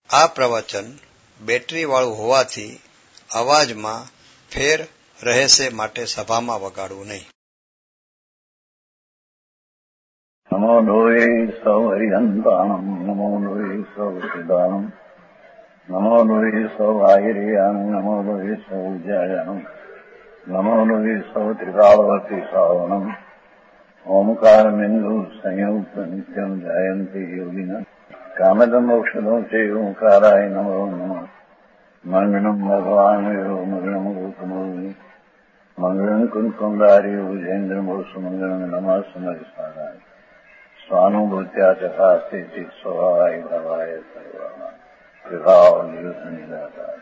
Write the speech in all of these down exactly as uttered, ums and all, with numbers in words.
આ પ્રવચન બેટરીવાળું હોવાથી અવાજમાં ફેર રહેશે માટે સભામાં વગાડવું નહીં. નમો લોહે સૌ હરિહંતાણમ નમો લોહે સૌ સિદ્ધાણમ નમો લોહે સૌ આયર્યાન નમો લોહે સૌ જયાનમ નમો લોહે સૌ ત્રિકાળવતી શ્રાવણમ ઓમકાર બિંદુ સંયુક્ત નિત્યમ જાયંતી યોગિના કામદમ મોક્ષદો છે ઓંકારાય નમો નમઃ. મંગળમ ભગવાન મંગળમ ગૌતમોની મંગળમ કુંકુંડારી વિજેન્દ્રમોસુ મંગળમ નમઃ સમયસારાય સ્વાનુભૂત્યા ચકાસ્તે ચિત સ્વભાવાય ભવાય સર્વા વિભાવ નિદાતા.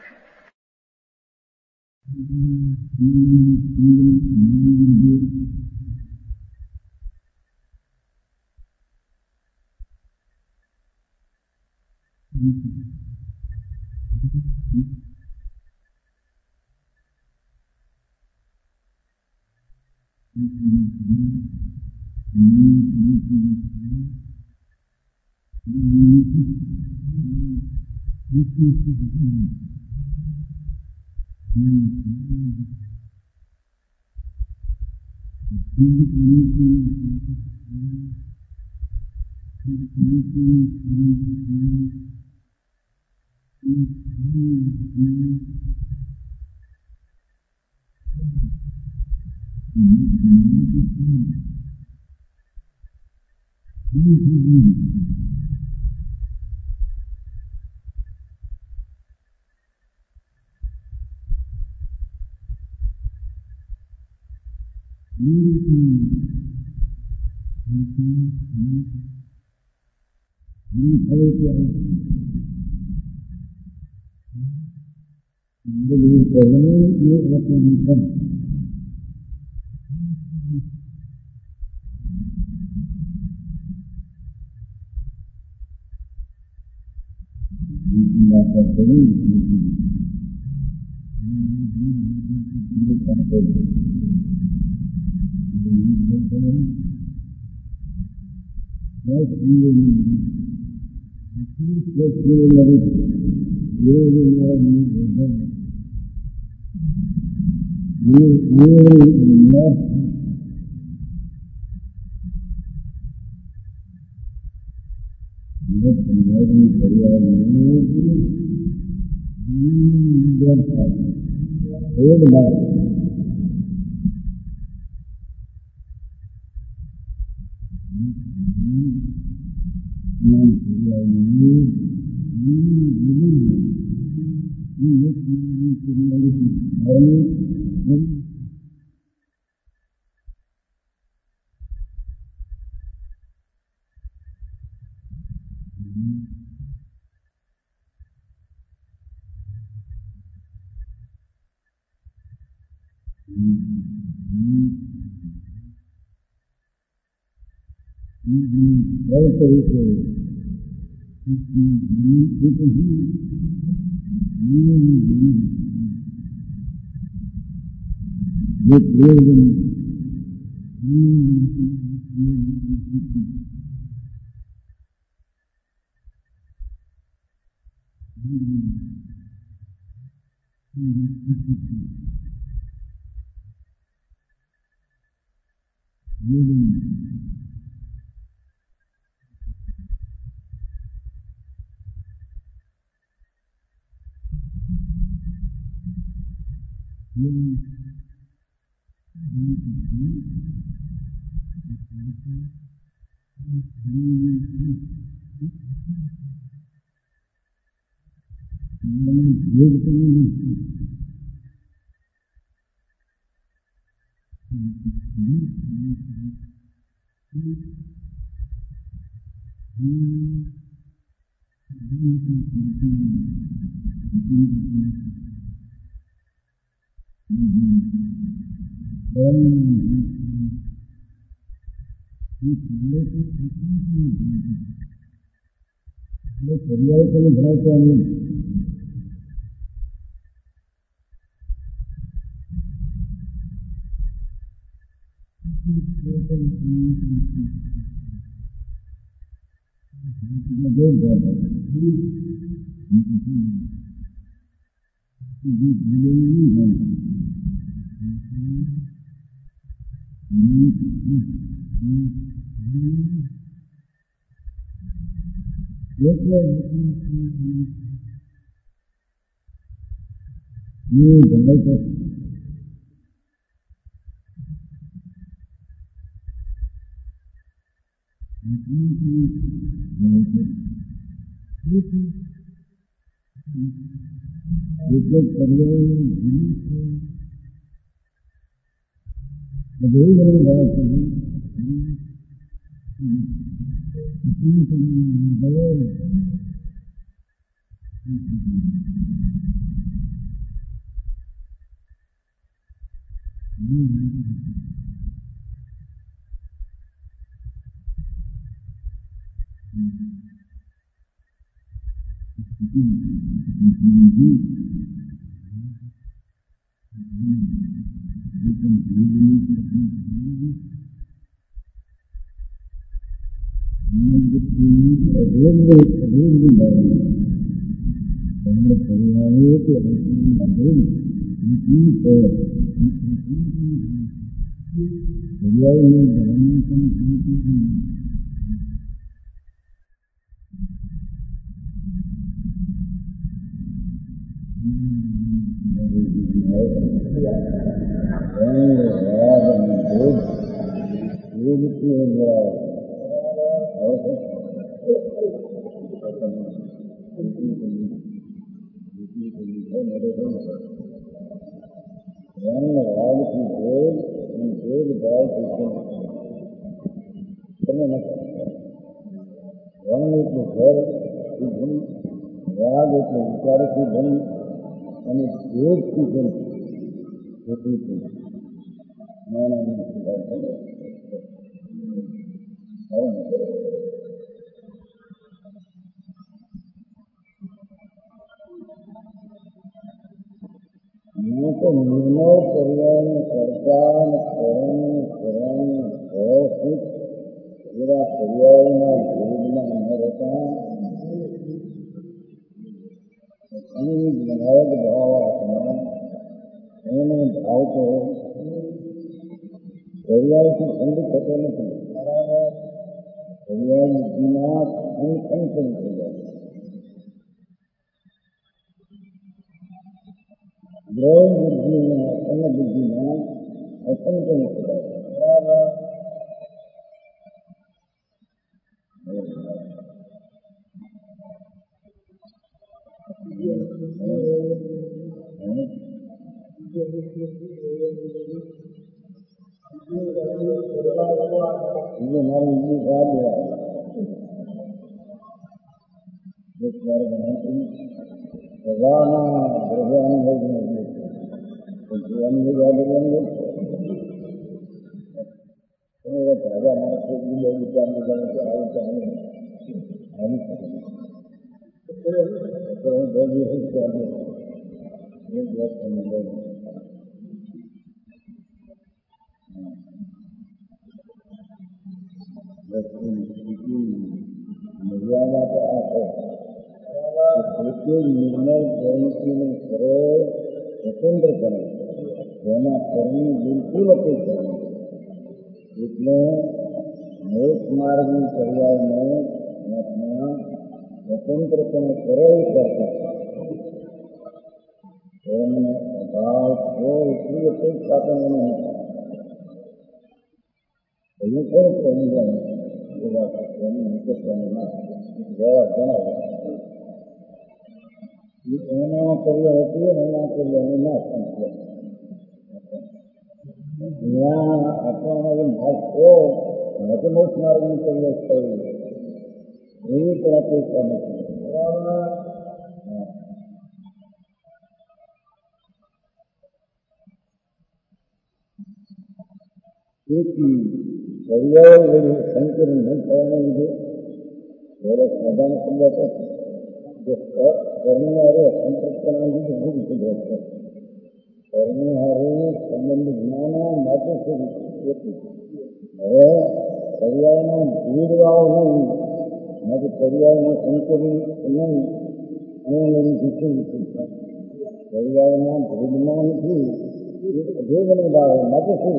અને વિશે પરિવારમાં ભેદમાં નથી, ભેદનો ભાવ માટે શું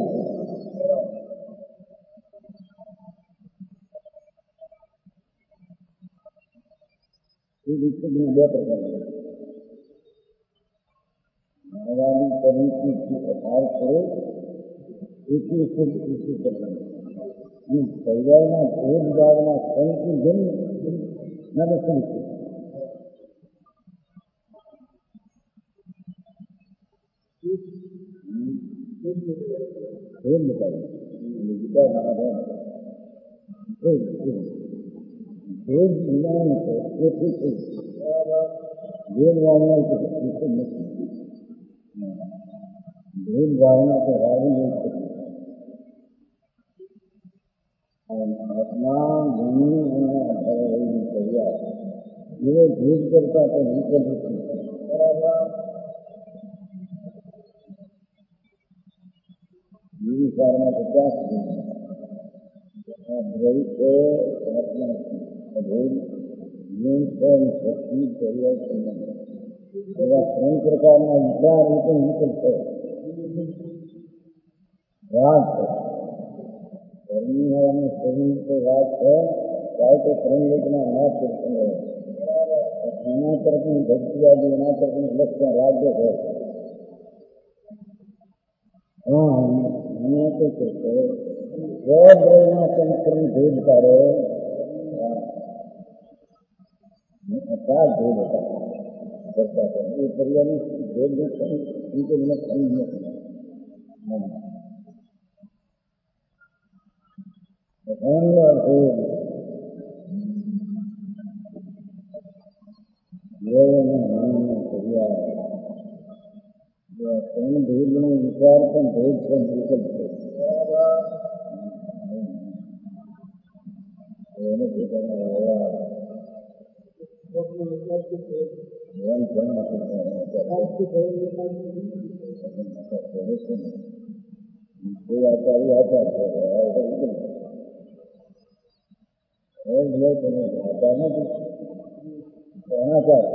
એ વિકસિતના બે પ્રકાર માનવાની પરિસ્થિતિ અભાવ કરો એથી શુદ્ધ કૃષિ કરવાનું અને પરિવારના ભેદભાવના કંઈથી જન્મ માટે શું છે ભેદ બતાવ્યું વિચારવાના ભેદ જ્ઞાન છે તેથી ભેદ ભાવના નથી ભેદ ભાવના તો રાવી નથી આત્મા ગુણી અને અભાવની તૈયાર એવો ભેદ કરતા તો વિકલ્પ વિચારમાં પચાસ દ્વૈત આત્મા અભેદ જ્ઞાન શક્તિ તૈયાર એવા ત્રણ પ્રકારના વિચાર રીતે વિકલ્પ રાગ ધર્મી અને શરીર તો રાગ છે ચાહે તો ત્રણ લોકના અનાથ દર્શન એના તરફની ભક્તિવાદી એના તરફનું લક્ષણ રાજ્ય છે હા એને તો છે સ્વદ્રવના સંસ્કરણ ભેદ કરે ચાર ભેદ હતા કરતા હતા એ પરિવારની ભેદ રીતે મને સમજ નથી ત્રણ ભેદનો વિચાર પણ ભેદ પણ વિકલ્પ છે એને પોતાના વ્યવહાર આચાર્ય આચાર છે આચાર નથી અનાચાર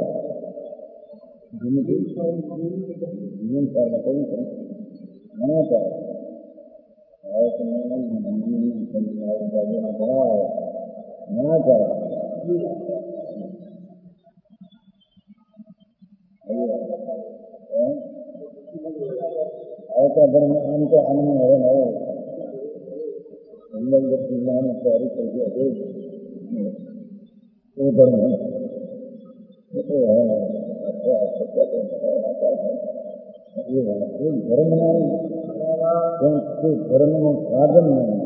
જીવન કાળમાં કહ્યું છે અનાચાર અનાચાર આવતા ધર્મ આમ તો આનંદ હવે નવો અંદર જ્ઞાન સારી થઈ ગયો એ ધર્મ ધર્મ નહીં ધર્મનું સાધન નહીં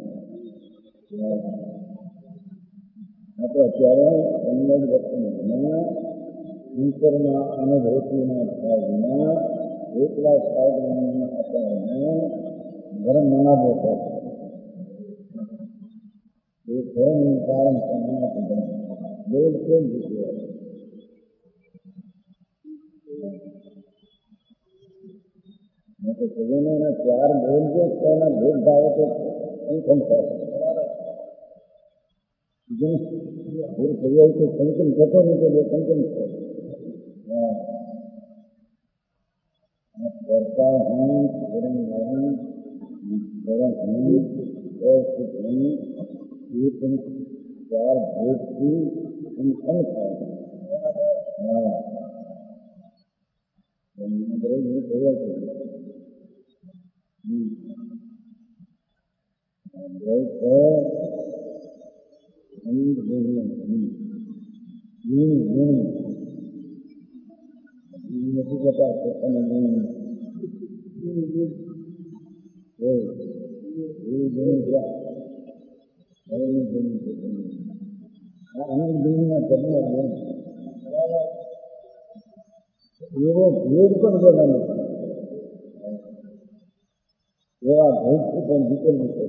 આપણે અત્યારે કન્નડ વસ્તુના ઈશ્વરના અનુભૂતિના ભાવના એકલા સાધનના આપણને ધર્મ મનાવો છે એ ધર્મનું કારણ સનાતન ધર્મ બોલ કેમ જીત્યો સજીવોના ચાર બોલ છે તેના ભેદભાવ તો સંકન થાય ભૂલ થઈ જાય તો સંકન થતો નહીં તો સંકન થાય કરતા હું ધર્મ નહીં ધર્મ નહીં નહીં એ પણ ચાર ભેદથી સંકન થાય હા દરેક ભૂલ થઈ જાય છે દ્વૈત છે નથી જતા પોતાને અનેક દુનિયા જન્મ એવો ભેદ પણ બધા નથી એવા ભેદથી પણ વિકલ્પ છે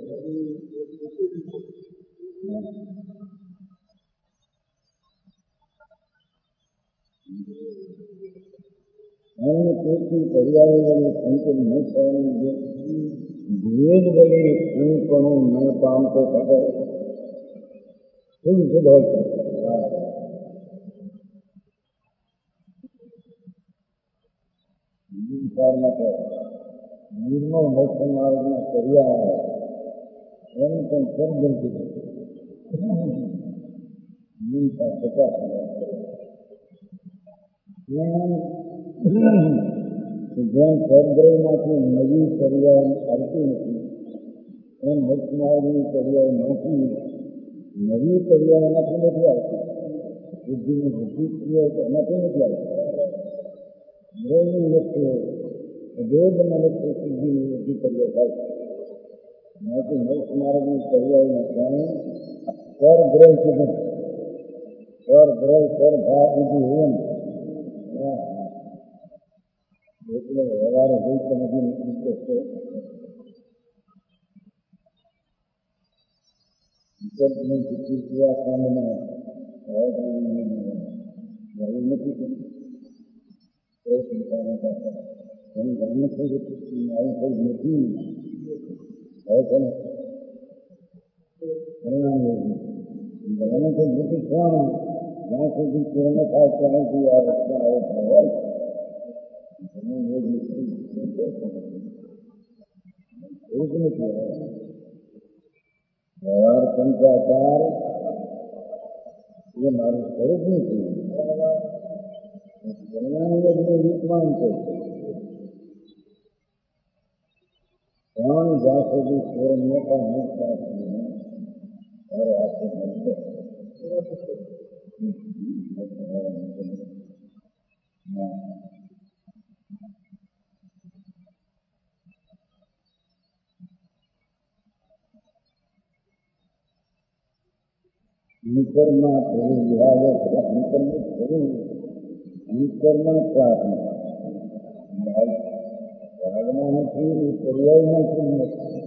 અને તેથી પર્યાવરણને સંકટ ન થવાનું ભેદ વડે પૂર્ણપણું ન પામતો થતો શું શુદ્ધ હોય છે વિચાર માટે નિર્મળ મોક્ષ માર્ગના કર્યા એની પણ સરગમથી નિમતા પ્રકાશ જેમ સદગ્રહમાંથી નવી પર્યાય આવતી નથી એમ મોક્ષ માર્ગની પર્યાય નથી નવી પર્યાય એનાથી નથી આવતી બુદ્ધિની બુદ્ધિ ક્રિયા એનાથી નથી આવતી ગ્રહની વસ્તુ વેદના વસ્તુ સિદ્ધિની બુદ્ધિ પર્યાય થાય એનાથી મોક્ષ માર્ગની પર્યાયના કારણે સ્વરગ્રહ સુધી સ્વરગ્રહ સ્વરભાવ સુધી હોવાનું એટલે વ્યવહાર હોય તો નથી નીકળતો છે વિકલ્પની બુદ્ધિ ક્રિયા કાંડમાં નથી કોઈ ચિંતાના કરતા એની ગમે છે કે આવી કોઈ નથી હવે છે ને પરિણામ યોગી ગમે તે બુદ્ધિ કોણ જ્યાં સુધી પૂર્ણ થાય ત્યાં સુધી આ વસ્તુ આવો થાય એવું જ નથી વ્યવહાર સંચાચાર એ મારું સ્વરૂપ નથી પરિણામ યોગનું વિદ્વાન છે પણ જ્યાં સુધી પૂર્ણને પણ મુક્ત મારો આશ્રમ મળશે અંતરમાં થયું વિહાર અંતરનું થયું અંતરમાં પ્રાર્થના ભાગમાં નથી પર્યાય નથી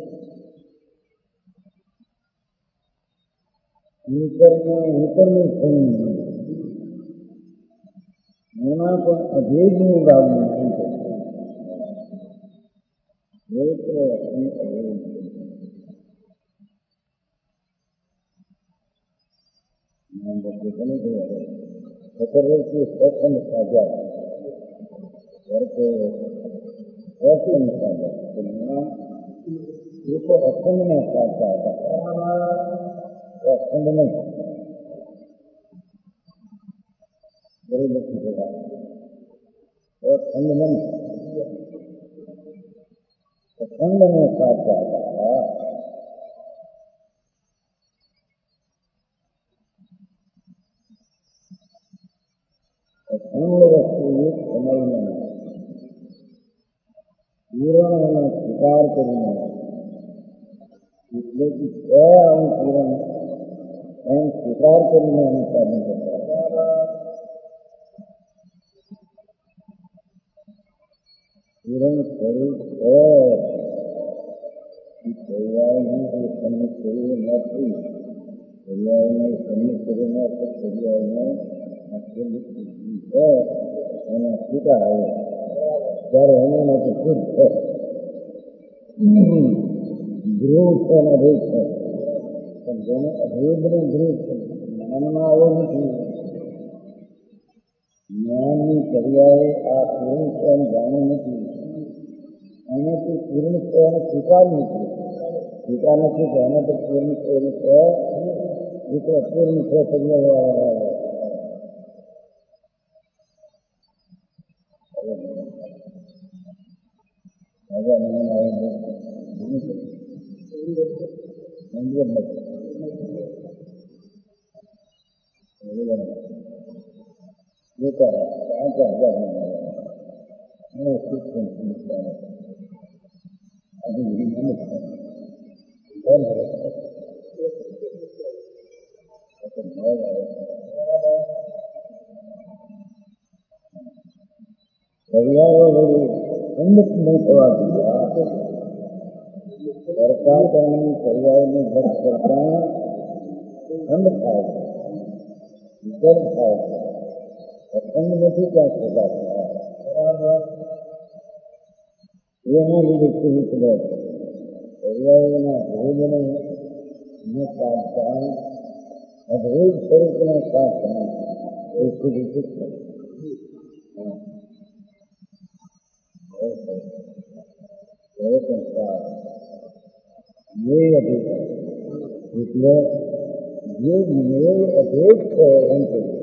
અંતરમાં અંતરનું થયું એમાં પણ અભેદની ભાવના અંતર चतुर्वेदी स्वप्न साझा करके स्वप्न साझा ये तो अखंड में साझा था अखंड में बड़ी लक्ष्मी होगा अखंड में अखंड में साझा था અખંડ વસ્તુ સમયને પૂર્ણનો સ્વીકાર કરીને એટલે કે આવું પૂર્ણ એમ સ્વીકાર કરીને એનું સાધન કરતા પૂર્ણ સ્વરૂપ પર્યાયનું જે સન્મુખ કર્યું નથી પર્યાયને સન્મુખ કર્યું નથી પર્યાયને એના સ્વીકાર આવે ત્યારે એના માટે શુદ્ધ છે ગૃહ છે અને અભેદ છે પણ જેને અભેદનું ગૃહ છે જ્ઞાનમાં આવો નથી જ્ઞાનની પર્યાય આ પૂર્ણ છે એમ જાણ્યું નથી એનાથી પૂર્ણ છે એને સ્વીકાર નથી સ્વીકાર નથી કે એના તો પૂર્ણ છે એવું છે એ તો અપૂર્ણ છે પર્યાય Agak mengenai ini menjual lagi. Kita agak agak mengenai ini sistem sistem. Ada jadi mana? Dan ada. Saya खंडित नहीं करवा दिया करता करने पर्याय में व्यक्त करता खंड खाएगा विकल्प खाएगा अखंड में भी क्या होगा ये न लिखते हुए चले पर्याय न भेद नहीं न साधता अभेद स्वरूप में साधता इसको विकसित સંસ્કાર એ અધિકાર એટલે જે નિર્ણય અભેદ છે એમ કહ્યું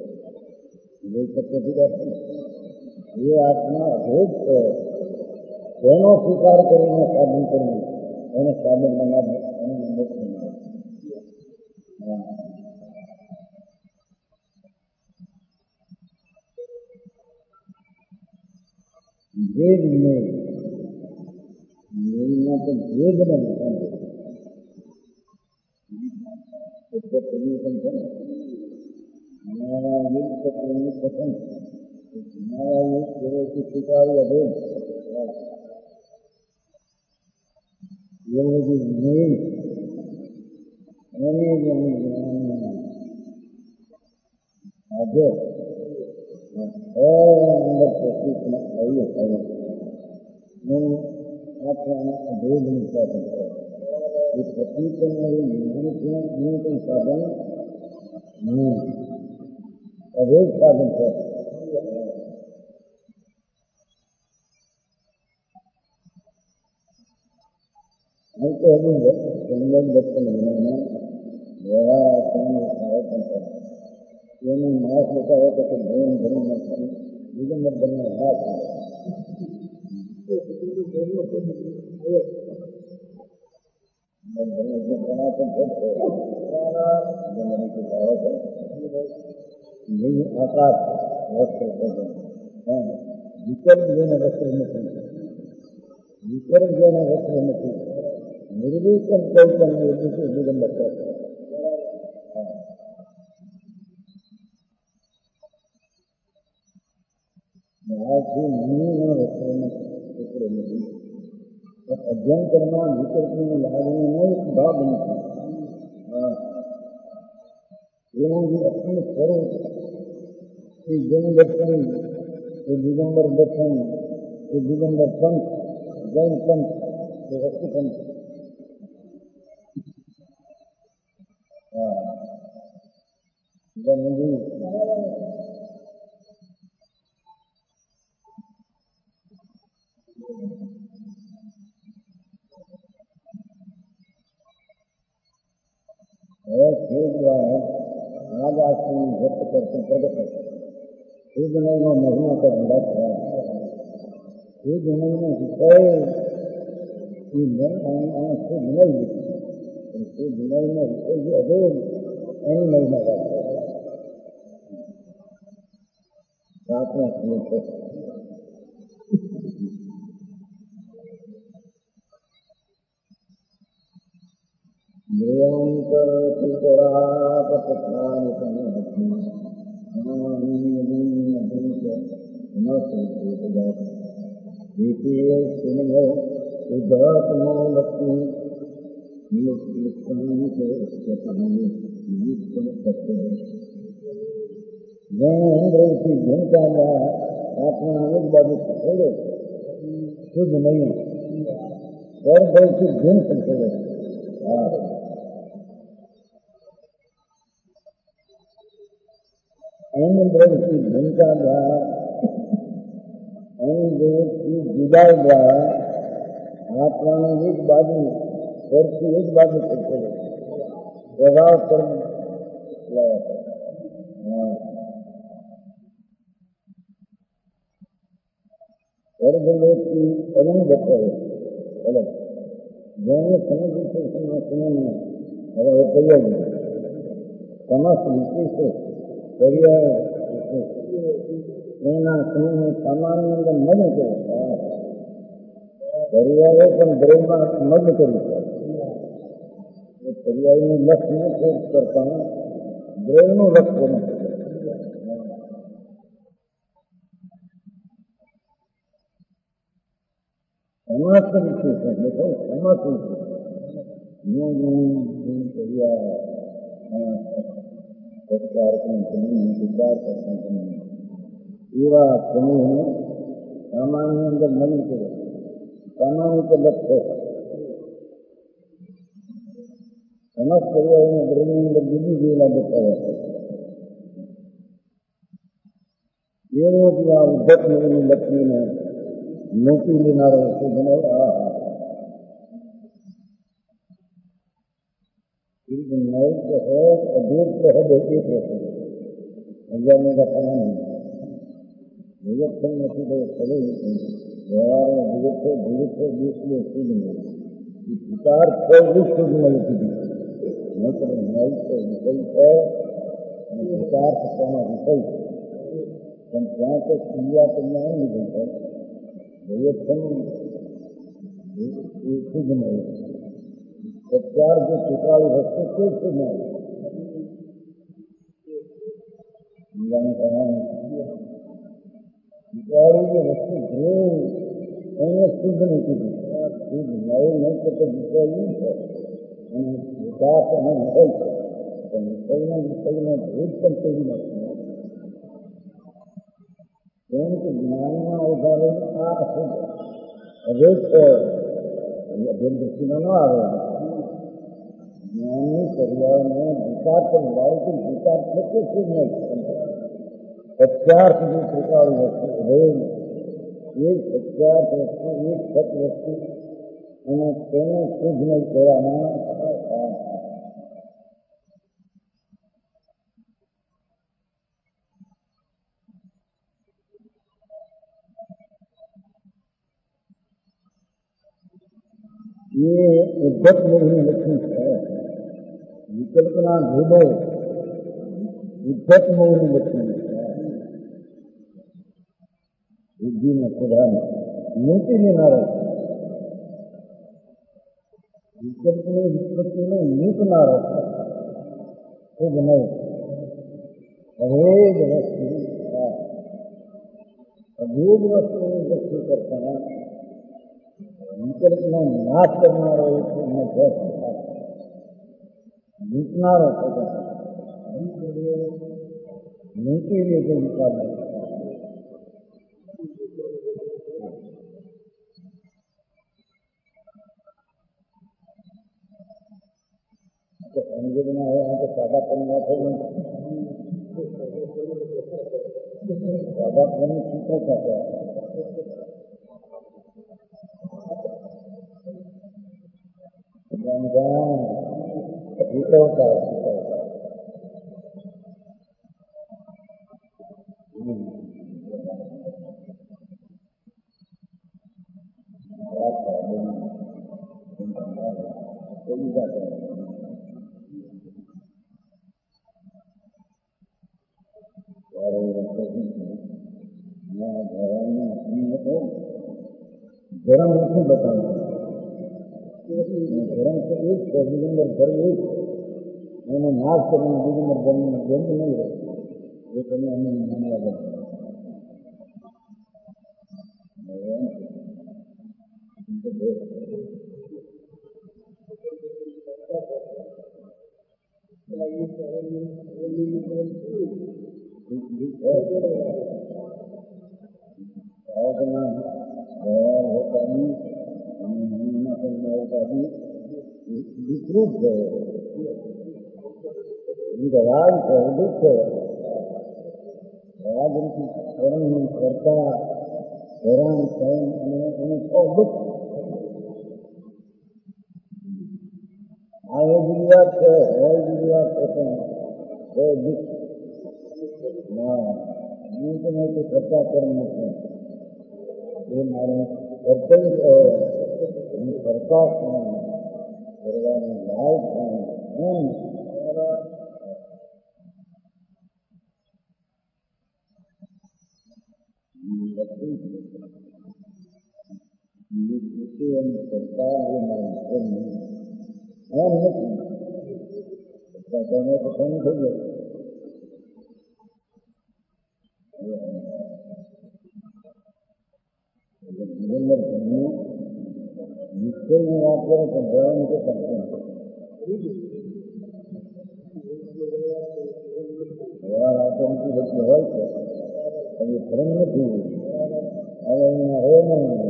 એ આત્મા અભેદ છે તેનો સ્વીકાર કરીને સાધન કરવું એને સાધન બનાવે એને મોક્ષ બનાવે. જે નિર્ણય નિર્ણયમાં તો જે બને પરિવર્તન છે ને અમારા યુગ પસંદ અમારા યુગ જેવો સ્વીકારી અભેદ એવું બધું નહીં એને જ આજે અંદર પ્રતિકમાં આવ્યું થયું હું આપણા અભેદનું સાધન છે એ પ્રતિકનું ન્યૂનતમ સાધન નહીં અભેદ સાધન છે. હું તો હજુ સંબંધ દર્શન વિનાના વ્યવહાર આચરણનું આયોજન કરે એનું માણસ લેતા હોય તો ધર્મ ધર્મ નથી દિગંબર ધર્મ હાથ આકાશ વસ્ત્ર વિકલ્પ જેને વસ્ત્ર નથી વિકલ્પ જેને વસ્ત્ર નથી નિર્વિકલ્પ કોઈ પણ નિર્દિષ્ટ દિગંબર કરે આથી મનીના વસ્ત્રનો ટુકડો નથી અભ્યંતરમાં વિકલ્પની લાગણીનો ભાગ નથી. એનું જે અખંડ સ્વરૂપ એ જૈન દર્શન એ દિગંબર દર્શન એ દિગંબર પંથ જૈન પંથ એ વસ્તુ પંથ आज आश्रम व्यक्त करते प्रगट है ये जुलाई में महिमा का भंडार है ये जुलाई में विषय से जुलाई ये जुलाई में विषय जो अभेद एनी महिमा का प्रार्थना की आत्मा एक बाजू छोड़ो शुद्ध नहीं और बहुत ही गुण छोड़ो की भूमिका द्वारा जुदाई द्वारा आत्मा एक बाजू घर की एक बाजू करते प्रभाव कर स्वर्गलोक की अलग बचाए अलग जैसे समझ सुनने में अगर वो कहिए समस्त विशेष पर्याय એના સમૂહને સામાન્ય અંદર મગ્ન કરે પર્યાયો પણ દ્રવ્યમાં મગ્ન કરી છે પર્યાયનું લક્ષ્ય નથી કરતા દ્રવ્યનું લક્ષ્ય નથી સમાસ વિશેષ એટલે સમાસ વિશેષ પર્યાય સંસ્કાર વિચાર એવા સમૂહને સામાન્ય અંદર મળી કરે સામાન્ય કે લક્ષ્ય સમજ પર્યાયને દ્રવ્યની અંદર બીજી જેલા બતાવ્યા એવો જ આ ઉદ્ધત નિવની લક્ષ્મીને नौकरी लेनारो शुभ नहीं आ नई तो है अद्भुत तो है देखिए प्रश्न अज्ञानी का कहना नहीं विवेक नहीं तो चले व्यवहार में विवेक है विवेक है इसलिए शुभ नहीं विचार को भी शुभ नहीं थी नहीं तो नई तो विषय है विचार से कहना विषय संख्या को क्रिया तो नहीं मिलता विवेक शुभ नहीं प्रत्यार जो चित्राली वस्तु को शुभ नहीं चित्राली जो वस्तु जो उन्हें शुभ नहीं की शुभ नए नहीं तो तो विषय ही है विकास है विषय तो विषय में विषय में भेद करते ही नहीं क्योंकि ज्ञान में उदाहरण आ अशुभ अवेद दृष्टि में न आ रहे ज्ञानी पर्याय में विचार कर रहा है कि विचार से शुभ नहीं सत्यार्थ जो प्रकार वस्तु अवेद एक सत्यार्थ वस्तु एक सत्य वस्तु उन्हें तेने शुभ नहीं कराना ये उद्धत मोहिनी लक्ष्मी है विकल्पना भेदो उद्धत मोहिनी लक्ष्मी है बुद्धि में प्रधान नीति में न रहे विकल्प में विकल्प में नीति न रहे खुद नहीं अभेद वस्तु अभेद वस्तु में वस्तु करता है विकल्प में नाश करना रहे मैं कह सकता जीतना रहता नीति लेके निकालना तो समझे बिना है यहाँ तो सादा करना थे सादा करने सीखो क्या होता है गरम नहीं बताऊंगा गरम से एक दिगंबर धर्म एक मैंने नाश करने दिगंबर धर्म में द्वंद नहीं है ये करने हमें मामला बनता विकृत है उनका राज है दुख है राज उनकी कर्म करता हैरान उन्हें सौ दुख आगे गिरियात है और गिरियात होते हैं सौ दुख उनके में तो करता कर्म होते हैं ये मारे करते ही करता भगवान लायक हैं करता है मानते नहीं और नहीं करने को कम हो गए जीवन में निश्चय में बात करें तो भगवान को करते हैं भगवान आते उनकी बच्ची हो अभी धर्म नहीं अरे हो नहीं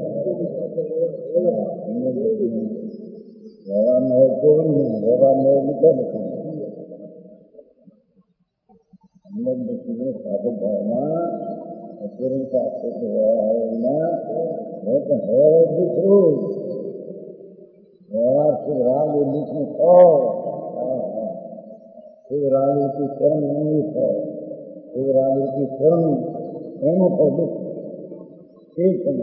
भगवान है कोई नहीं भगवान है निकल हम लोग देखिए साधु भावना અપૂર્ણતા છે કે વ્યવહાર વિના હવે પણ વ્યવહાર દીકરું વ્યવહાર શુભ રાગ ઉદિતનું ફળ શુભ રાગવૃત્તિ કર્મ એનું ફળ શુભ રાગવૃત્તિ કર્મ એનું ફળ દુઃખ એ તમે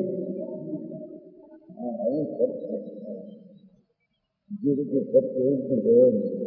હા એવું ફર્ક છે જે રીતે ફર્ક એ રીતે ગયો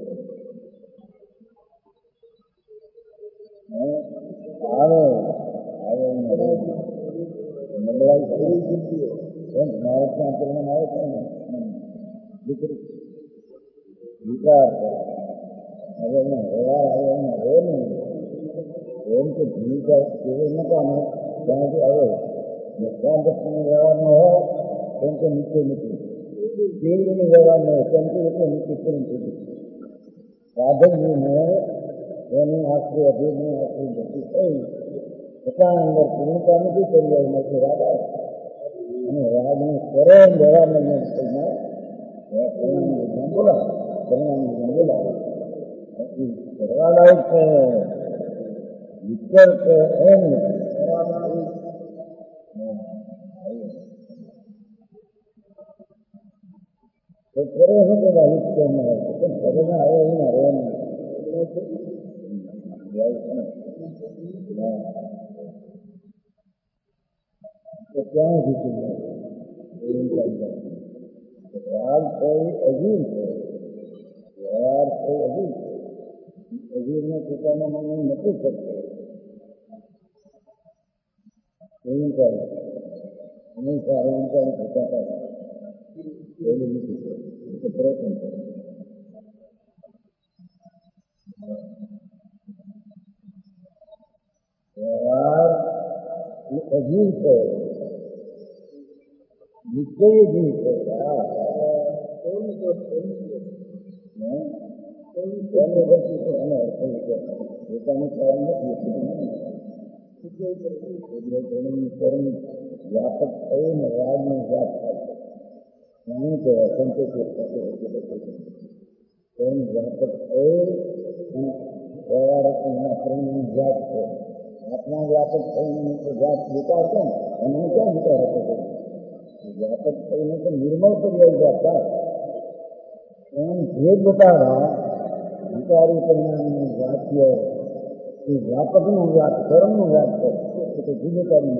આવે આવે મંગળાઈ કરી દીધી એમ મારે ત્યાં કરવામાં આવે છે ને દીકરી વિચાર હવે એમાં વ્યવહાર આવે એમાં રહે નહીં એમ કે ભૂમિકા એવો ન પામે ત્યાંથી આવે બધા વસ્તુનો વ્યવહાર ન હોય એમ કે નીચે નીકળી કેવીનો વ્યવહાર ન હોય તેમ કે એટલે નીચે કરી દીધું સાધનની ન એની આખરી અભિની આખરી ગતિ થઈ છતાં અંદર પૂર્ણતા નથી કરી આવી નથી રાગ આવે અને રાગને કરે વ્યવહારને ન થઈને બોલાવે પરિણામ બોલાવે કરવા લાયક છે વિચાર છે એમ તો કરે શું કે વિચાર ના આવે પણ કરે ના આવે એના રહે નહીં તો ક્યાં જીતી રાગ છે એ અજીબ છે વ્યવહાર છે અજીબ અજીબને પોતાના મનમાં નથી શકતો એવું કરે હંમેશા અહંકાર પોતા એવું નથી તો પ્રયત્ન કરે વ્યવહાર એ અજીબ છે નિશ્ચય અજીબ છે પોતાનું કારણ નથી કર્મ વ્યાપક થયું ને રાગનો વ્યાપ થાય શું કહેવાય સંતોષ કર્મ વ્યાપક થયું અને વ્યવહાર એના કર્મનો વ્યાપ છે આત્મા વ્યાપક થઈને તો વ્યાપ વિચાર છે ને એમને ક્યાં વિચાર હતો વ્યાપક થઈને તો નિર્મળ કરી આવી વ્યાપ એમ ભેદ બતાવવા વિચારી પરિણામનું વાક્ય એ વ્યાપકનો વ્યાપ કર્મનો વ્યાપ છે એ તો જુદો કરી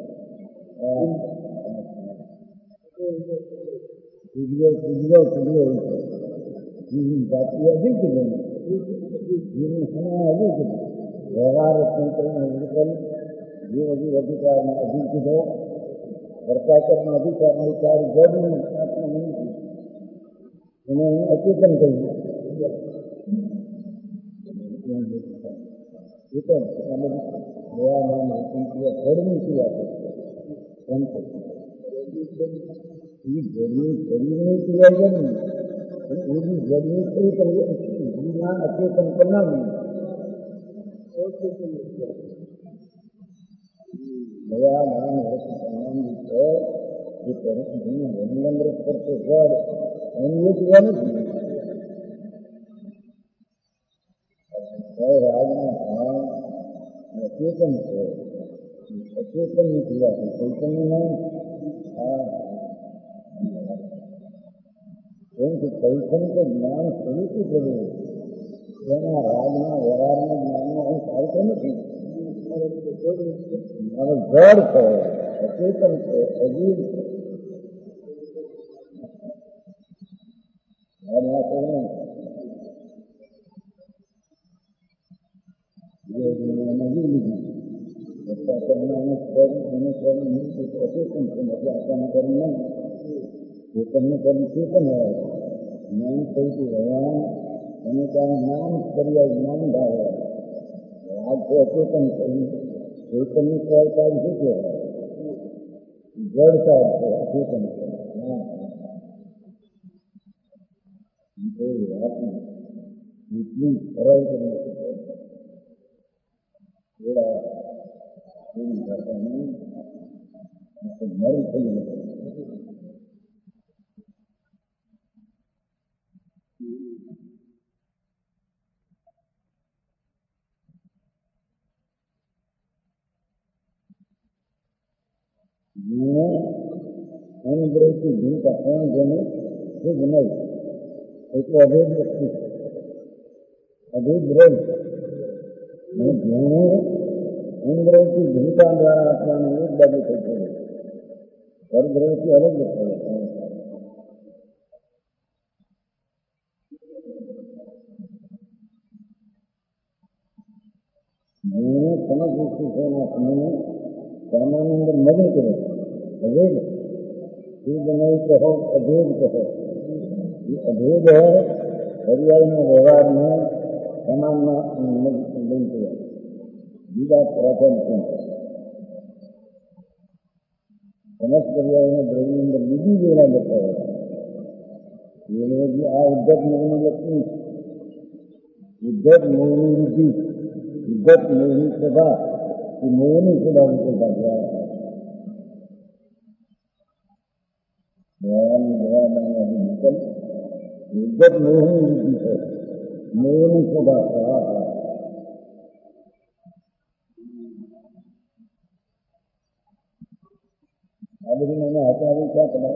કૂદીઓ કૂદીઓ કૂદીઓ જાતિ અધિક બની જીવની સમય અધિક વ્યવહાર તંત્રનો વિકલ્પ જીવ અધિક અધિકારનો અધિક કીધો વર્તાચરનો અધિકારનો વિચાર જડનું એને અચેતન કહ્યું એ તો વ્યવહારમાં ઘરની ક્રિયા છે એમ છે એ ઘરની ઘરની ક્રિયા જડની એની જડની કઈ કરીએ જીવના અચેતન કરનારની દયા નામ આનંદ છે એ પરિસ્થિતિનું વનયંત્ર કરતો જડ એની એ ક્રિયા નથી રાજના ભાવ અચેતન છે અચેતનની ક્રિયા છે ચૈતન્ય નહીં કેમ કે ચૈતન્ય તો જ્ઞાન સ્વરૂપી થયું એના રાજના વ્યવહારના જ્ઞાનમાં હું ચાલતો નથી મારો જડ છે અચેતન છે અજીબ નજીક લીધી અચેતન છે આપણા કર્મ નહીં ચેતનનું કર્મ ચેતન હોય જ્ઞાન સૌથી ભગવાન એને કારણે જ્ઞાન કર્યા જ્ઞાન ભાવ હોય રાગ છે અચેતન કર્મ ચેતનની સહાયતા શું કહેવાય જડતા છે અચેતન છે વાતની એટલી સરળ કરી થોડા એવી ભાષામાં મરી થઈ નથી जिन्हें अनुग्रह की भूमिका कौन जने खुद नहीं, एक अभेद व्यक्ति अभेद ब्रह्म जिन्हें अनुग्रह की भूमिका द्वारा आत्मा में एक बाजू करते हैं और ग्रह की अलग व्यक्ति जिन्हें समझ दृष्टि से अपने परमानंद मदन करे अभेद शुद्ध नहीं कहो अभेद कहो, ये अभेद है पर्याय में व्यवहार में समान बनते हैं बीजा प्राथन समस्त पर्याय में ब्रह्मानंद विधि देना लगता है। ये लोग आ उद्गत मोहनी लक्ष्मी उद्गत मोहनी विधि उद्गत मोहनी सभा कि मोहनी सभा उनके पास गया निकल उद्गत मोहनी विधि है मोहनी सभा कहा अब मैंने हटावी क्या पढ़ा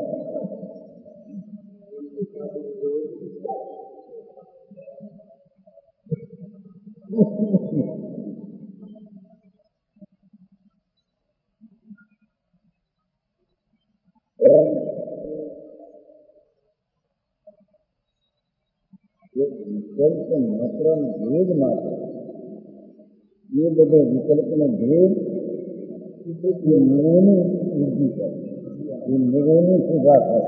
विकल्प मात्र भेद मात्र ये बड़े विकल्प में भेद ये मोहनी बुद्धि है ये मोहनी की बात है।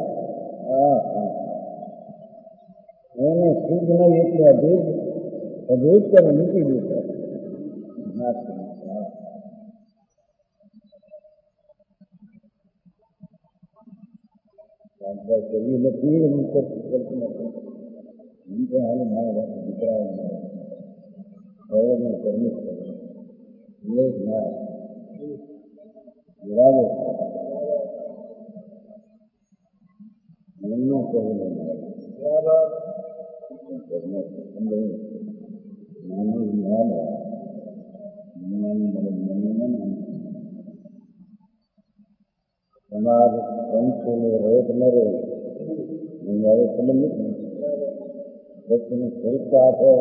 मैंने शुद्ध नहीं एक अभेद अभेद का नहीं के लिए कभी लक्ष्मी उनकर विकल्प में उनके हाल में दिखरा और में करने लोग ना गिरावे मन्ना कहो नहीं करने संभव मानव ज्ञान है मन मन समाज पंच में रेत न रहे मेरे संबंध लेकिन स्वरूप आप है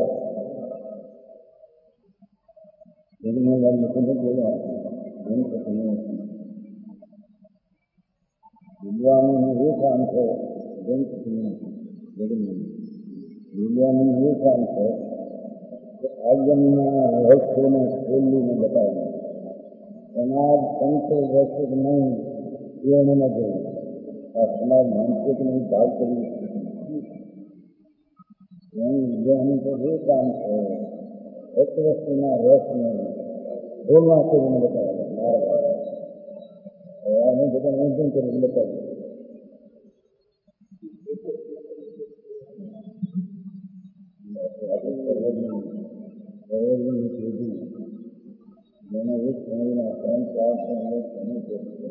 लेकिन मैं मुझे बोला विद्वान में वो काम है लेकिन विद्वान में वो काम है कि आगम रहस्य में खोलने में बताया समाज पंच वैश्विक नहीं ये होना चाहिए और समाज मानसिक नहीं भाव करिए विज्ञान को वो काम है एक वस्तु में रस में बोलना से मैंने बताया जगह नहीं कर बताया मैंने एक समझना कौन चार समझ समझ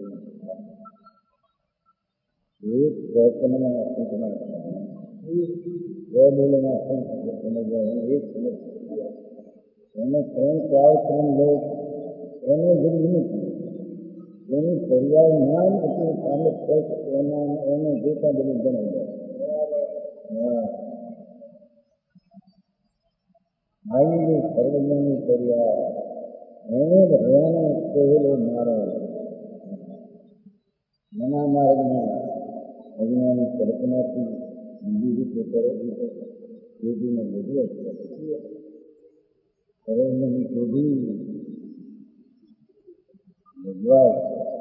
एक दर्शन में सूचना दो बोलना समझ गए एक समझ मैंने क्रम चार क्रम लोग એને જરૂર નથી એની પર્યાય નામ એટલે કાલે એના એને જોતા બધું જણાવી દે આવી સર્વજ્ઞાની પર્યાય એને ભગવાને કહેલો મારો મના માર્ગમાં અજ્ઞાની કલ્પનાથી બીજી રીતે કરે પેઢીને બધું સર્વજ્ઞાની પેઢી ભગવાન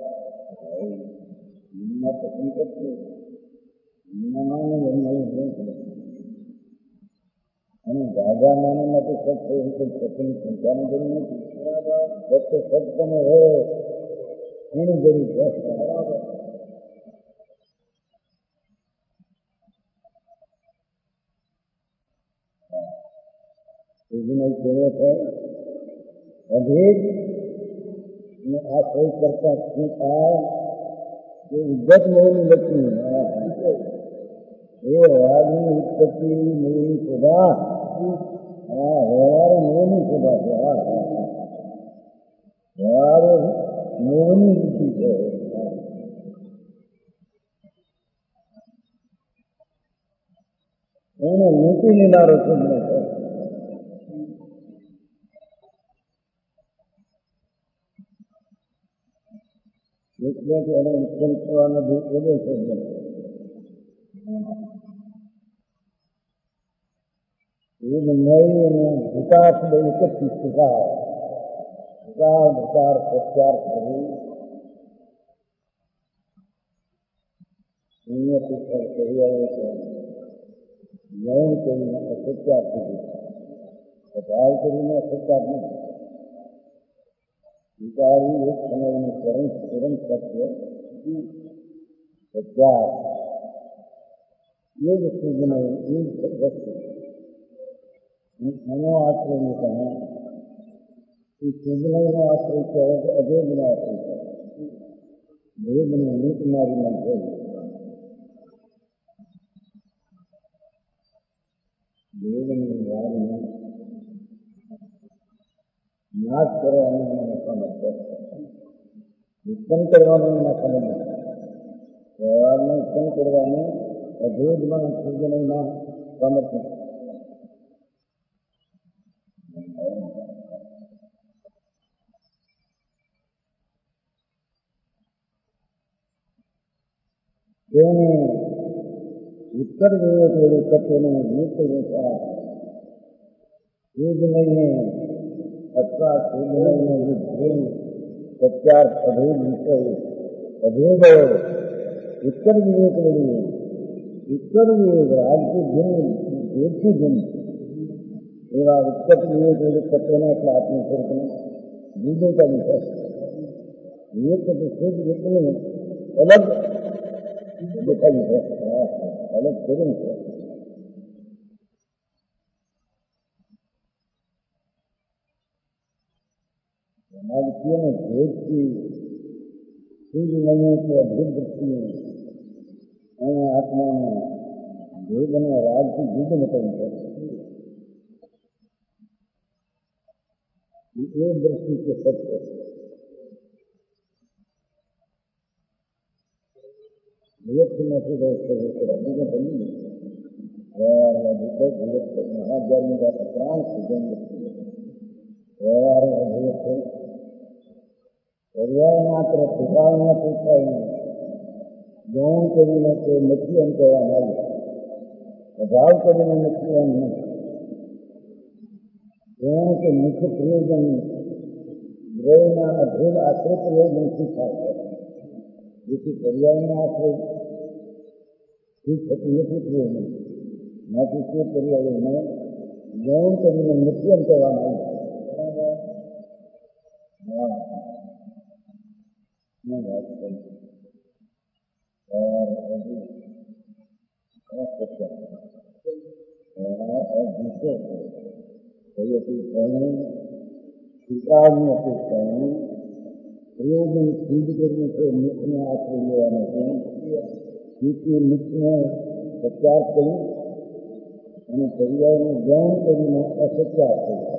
નિમ્ન પસંદ કરશે નિમ્નમાને જન્મ અને દાદા માને માટે સત્ય કોઈ સત્યની ચિંતાની જરૂર નથી સત્ય સત્યને હોય એની જરૂર છે બીજું કહેવો છે અભેદ ને આ કોઈ કરતા શું થાય એ ઉદ્ગત મોહની લક્ષ્મી એ વ્યવહારની ઉત્પત્તિ મોહની શોધા હા વ્યવહાર મોહની શોધા છે હા વ્યવહાર મોહની બુદ્ધિ છે મૂકી લેનારો સુજ્ઞ છે. એટલે કે એને ઉત્પન્ન થવાનો ભૂત બધો સુજ્ઞ છે. એ નવી અને વિકાસ બે એક જ શીખા વિચાર વિચાર પ્રત્યાર કરી ઉન્નતિ કરી આવે છે. નયન કરીને અસત્યાર સુધી ભાવ કરીને અસત્યાર નથી. વિચારી એક સમયનું પરમ પરમ સત્ય સત્યાર એ જ સૂચના એ જ વસ્તુ એનો આશ્રય નહીં કહે. એ સૂચનાનો આશ્રય કહેવાય કે અભેદનો આશ્રય કહેવાય. ભેદને નીત મારીને ભેદ ભેદની વારને નાશ કરવાનો એના સમજ ઉત્પન્ન કરવાનો એના સમજ વ્યવહારને ઉત્પન્ન કરવાનો અભેદમાં સૂચનાના સમર્થન. તેને ઉત્તર વિવેક એવું તત્વનું નિત્ય વિચાર સૂજનયને અથવા સૂજનયને વિધ્યેય સત્યાર અભેદ વિષય અભેદ ઉત્તર વિવેક એવું ઉત્તર વિવેક રાજથી ભિન્ન ભેદથી ભિન્ન એવા ઉત્તર વિવેક એવું તત્વના એટલે આત્મ સ્વરૂપને વિવેકતા વિષય વિવેક તો શુદ્ધ એટલું અલગ દેખાયું છે. અલગ કર્યું છે. રાજકીયને ભેદથી શુદ્ધ નહીં કે અભેદ દ્રષ્ટિ અને આત્માને ભેદ અને રાજથી જુદ બતાવ્યું છે. એ દ્રષ્ટિ કે સત્ય વિવેકથી નથી રહેશે બની વ્યવહારના વિષય વિવેક મહાજ્ઞાની વાત પ્રાણ સુજન વ્યવહાર અભિવેક છે. પર્યાય માત્ર ટીકાઓને પૂછાય ગૌણ કરીને તે નથી એમ કહેવામાં આવ્યું. અભાવ કરીને નથી એમ નહીં. એમ કે મુખ્ય પ્રયોજન દ્રવ્યના અભેદ આશ્રય પ્રયોજનથી થાય છે. જેથી પર્યાયના આશ્રય ઠીક થતું નથી પ્રયોજન નથી તે પર્યાયને ગૌણ કરીને નથી એમ કહેવામાં આવ્યું. વાત કરી સ્વીકારનું અપેક્ષાનું પ્રયોજન સિદ્ધ કરવું છે. મુખને આશ્રય લેવાનો છે. તેથી મુખને સત્યાર કરી અને પર્યાયને ગૌણ કરીને અસત્યાર કર્યું.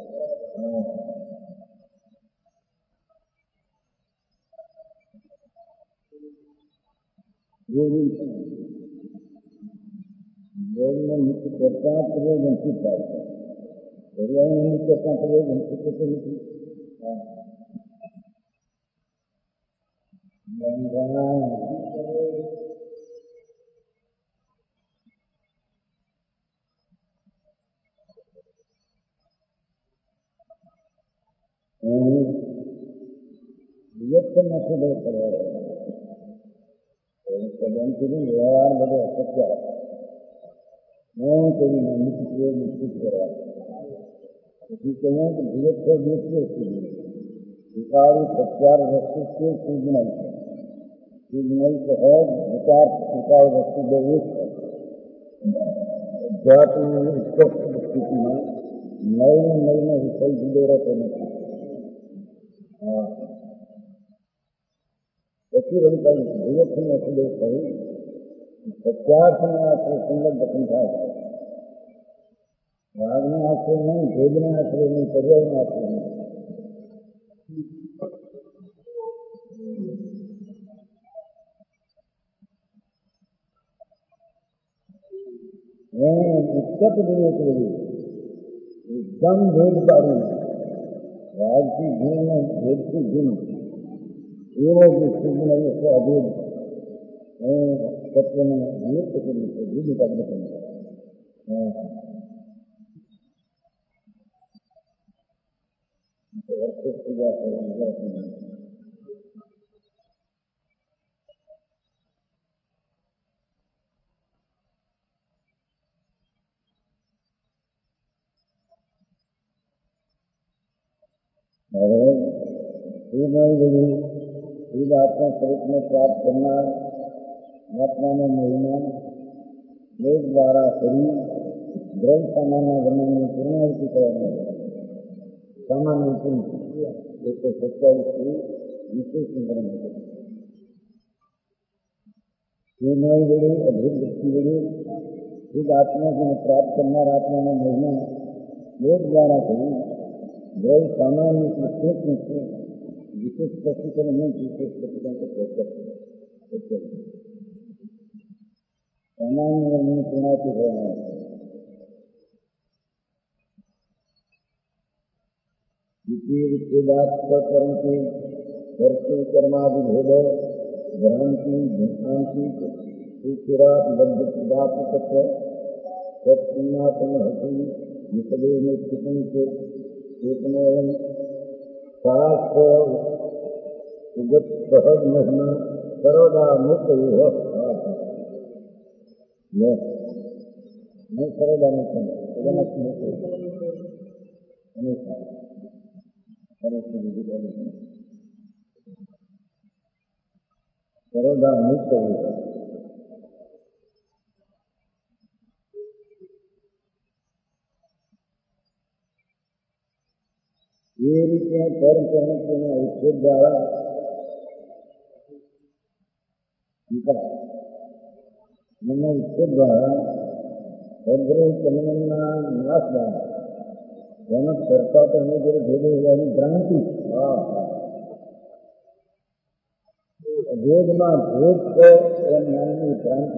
પ્રયોજનને મુક્ત કરતા પ્રયોજન શું થાય છે? પર્યાયને મુક્ત કરતા પ્રયોજન શું થતું નથી. વિવેકમાં સુધર કરવા વ્યવહાર બધો અસત્ય કરીને મુક્ત પ્રયોગ નિશ્ચિત કરવા. પછી કહ્યું કે વિવેક છે દ્રષ્ટિ સુધી વિકારી પ્રત્યાર વસ્તુ તે સૂજનય છે. સૂજનય સહજ વિચાર વિકાર વસ્તુ બે એક છે. અધ્યાત્મની ઉત્કૃષ્ટ સ્થિતિમાં નયને નયનો વિષય જુદો રહેતો નથી. પછી વળી વિવેકને અસુદેવ કહ્યું સત્યાર્થને આશ્રય સંગત દર્શન થાય છે. રાગનો આશ્રય નહીં, ભેદનો આશ્રય નહીં, પર્યાયનો આશ્રય નહીં. ઉચ્ચત વિવેક લેવું એકદમ ભેદ પાડવું રાજથી ગુણ ને ભેદથી ગુણ એવો જે શુભ છે અભેદ તત્વને નિયુક્ત કર્યું છે જુદી કાઢી પૂજા કરવાની હવે એ નહીં બધું શુદ્ધ આત્મા સ્વરૂપને પ્રાપ્ત કરનાર આત્માનો મહિમા વેદ દ્વારા કરી દ્રવ્ય સામાન્ય વર્ણનની પૂર્ણાવૃત્તિ કરવામાં સામાન્ય એકસો સત્યાવીસ થી વિશેષ વર્ણન છે. એ નહીં બધું અદ્ભુત વૃત્તિ બધું શુદ્ધ આત્માને પ્રાપ્ત કરનાર આત્માનો મહિમા વેદ દ્વારા કરી દ્રવ્ય સામાન્ય પ્રત્યેક વિશેષ સ્પષ્ટીકરણ નહીં વિશેષ સ્પષ્ટીકરણ તો પ્રત્યેક સામાન્ય વર્ણની પૂર્ણાવૃત્તિ કરવામાં द्वितीय विच्छेदात परंतु वर्षे कर्मादिभेद भ्रांति भ्रांति सुचिरा बद्ध पदात्मक सत्नात्म हसी विषदे में स्थिति से एकमेव शास्त्र उगत सहज महिमा सर्वदा मुक्त युह नहीं सर्वदा मुक्त हमेशा सर्वदा मुक्त होगा. ये रीते कर्म करने के लिए उच्छेद द्वारा मैंने उच्छेद द्वारा अग्रह चलना नाश द्वारा जनक करता तो हमें जो भेदे हुआ भ्रांति भेद में भेद को नामनी भ्रांति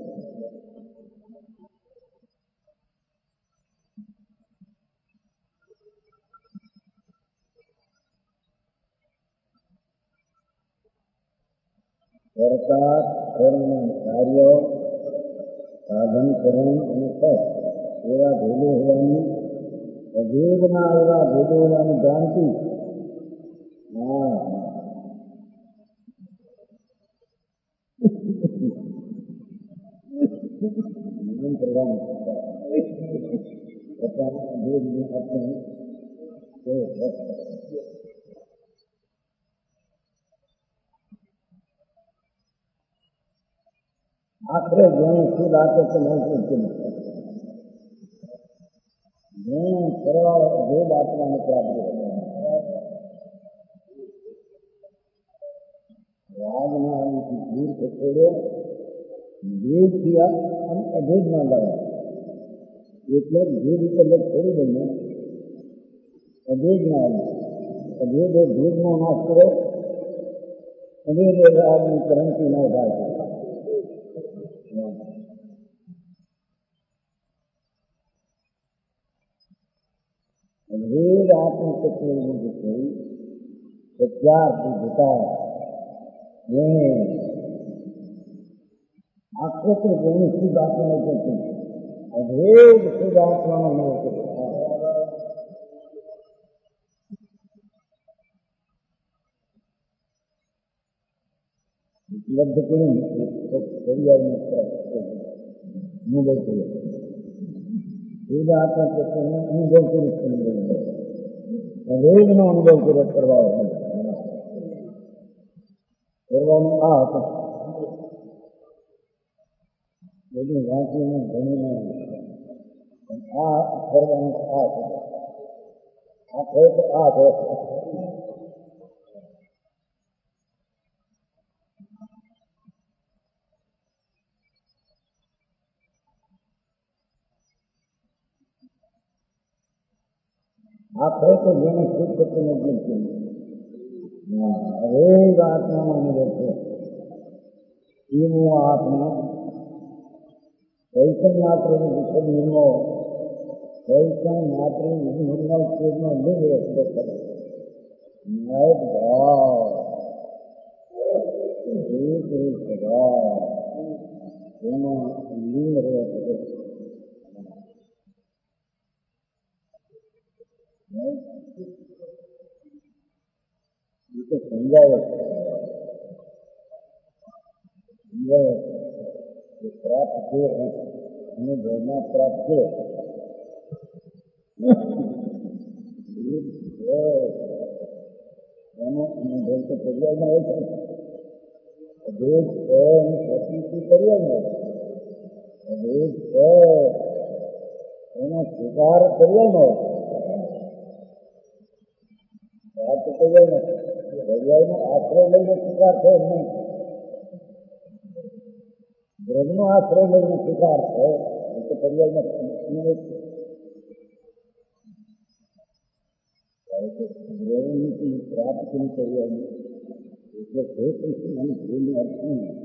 करता कर्म कार्य साधन करण अनुसार एवं भेदे हुआ अभेदना एवं भेदे हुआ भ्रांति हाँ प्रधान आखिर ज्ञान खुद आते तो नहीं सोचते ज्ञान करवा भेद आत्मा में प्राप्त होता है. राग में हम दूर को छोड़ो भेद किया हम अभेद में लगा એટલે ભેદ એટલે છોડી દઈએ અભેદ ના અભેદ ભેદ નો નાશ કરો અભેદ રાગની ક્રાંતિ ન થાય. भेद आत्मतत्व सत्यार्थ होता है आकृत गुण शुद्ध आत्मा में करते अभेद शुद्ध आत्मा में होते उपलब्ध करूँ अनुभव करो शुद्ध आत्मा तत्व में अनुभव करो अभेद નો અનુભવ કરો કરવા કરવાનું આ હતું બધું વાંચીને ભણીને આ કરવાનું આ આ કહે તો આ કહે આ કહે તો જેને ખુદ કરતું નથી હરેક આત્માનો અનુભવ છે એનો આત્મા વૈષ્ણવ માત્ર વિષદ નિર્મો વૈષ્ણવ માત્ર નિર્મલ સ્ટેજમાં લિંગ રસ્તો કરે નાયક ભાવ એક એક ભાવ એમાં લિંગ રહે એ તો સમજાવે સમજાવે પ્રાપ્ત છે અને ઘરમાં પ્રાપ્ત છે એનો અનુભવ તો પર્યાયમાં હોય છે અભેદ છે અને પ્રતિથી પર્યાયમાં અભેદ છે એનો સ્વીકાર પર્યાયમાં હોય પ્રાપ્ત પર્યાયમાં પર્યાયનો આશ્રય લઈને સ્વીકાર છે નહીં બ્રહ્મનો આશ્રય લઈને સ્વીકાર છે એ તો પર્યાયમાં બ્રહ્મની પ્રાપ્તિની પર્યાયમાં એટલે જે કૃષ્ણ અને ભૂલનું અર્થ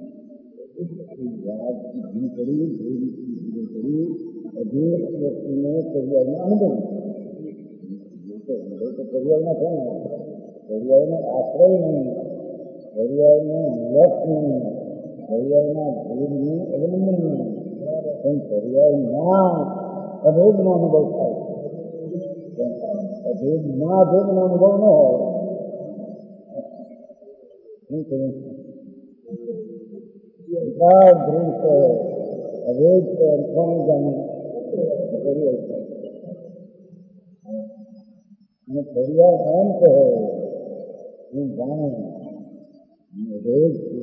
યાદ સિદ્ધિ કરી ભૂલ સિદ્ધિ કરી અધીર વ્યક્તિને પર્યાયમાં અનુભવ અનુભવ તો પર્યાયમાં છે ને પર્યાયનો આશ્રય નહીં પર્યાયનું લક્ષ નહીં પર્યાયના ભૂલનું અવલંબન નહીં પણ પર્યાયમાં અભેદનો અનુભવ થાય અભેદમાં અભેદનો અનુભવ ન હોય શું કહ્યું વિચાર ધ્રુવ છે અભેદ છે અર્થોનું જાણે પર્યાય છે અને પર્યાય એમ કહે હું જાણું અભેદ છું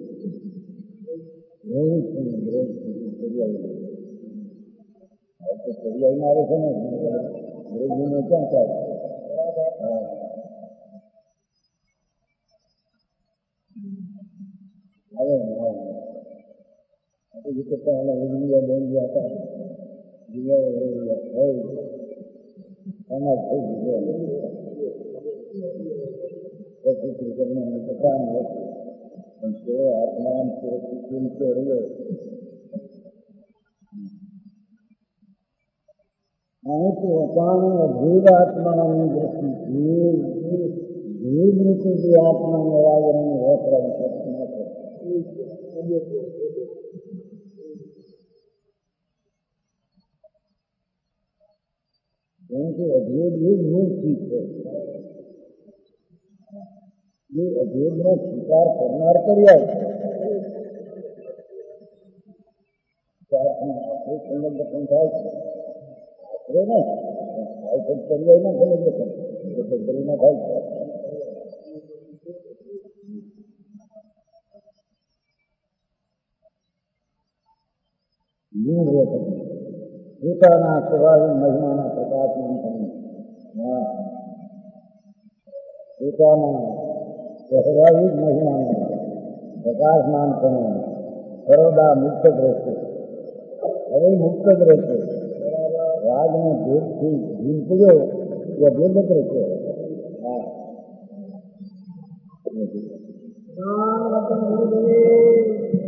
રહેવું છું રહેવું છું પર્યાય તો પર્યાયમાં આવે છે ને વિરોધીને ક્યાં થાય આવે ને આવે આપણે જે કરતા એના વિજ્ઞા બેન ગયા હતા જીવા એના થઈ ગયું પ્રકૃતિ કરીને પતા નથી પણ તે આત્મા પ્રકૃતિ રહ્યો અહીં તો અચાનક અભેદ આત્માની દ્રષ્ટિથી ભેદ રીતે જે આત્મા નિરાકરણ વસ્ત્રણ શક્તિ નથી કારણ કે અભેદ એ મૂળ ચીજ છે એ અભેદનો સ્વીકાર કરનાર પર્યાય છે આખું સંબંધ થાય છે આશરે ને થાય છે પર્યાય ના સંબંધ પર્યાયમાં થાય છે લિંગ રહે છે પોતાના સ્વાભાવિક મહિમાના પ્રકાશમાન કરી પોતાના સ્વાભાવિક મહિમાના પ્રકાશમાન કરી સર્વદા મુક્ત જ રહેશે હવે મુક્ત જ રહેશે રાગને ભેદથી જીવતો એ ભેદ જ રહેશે હા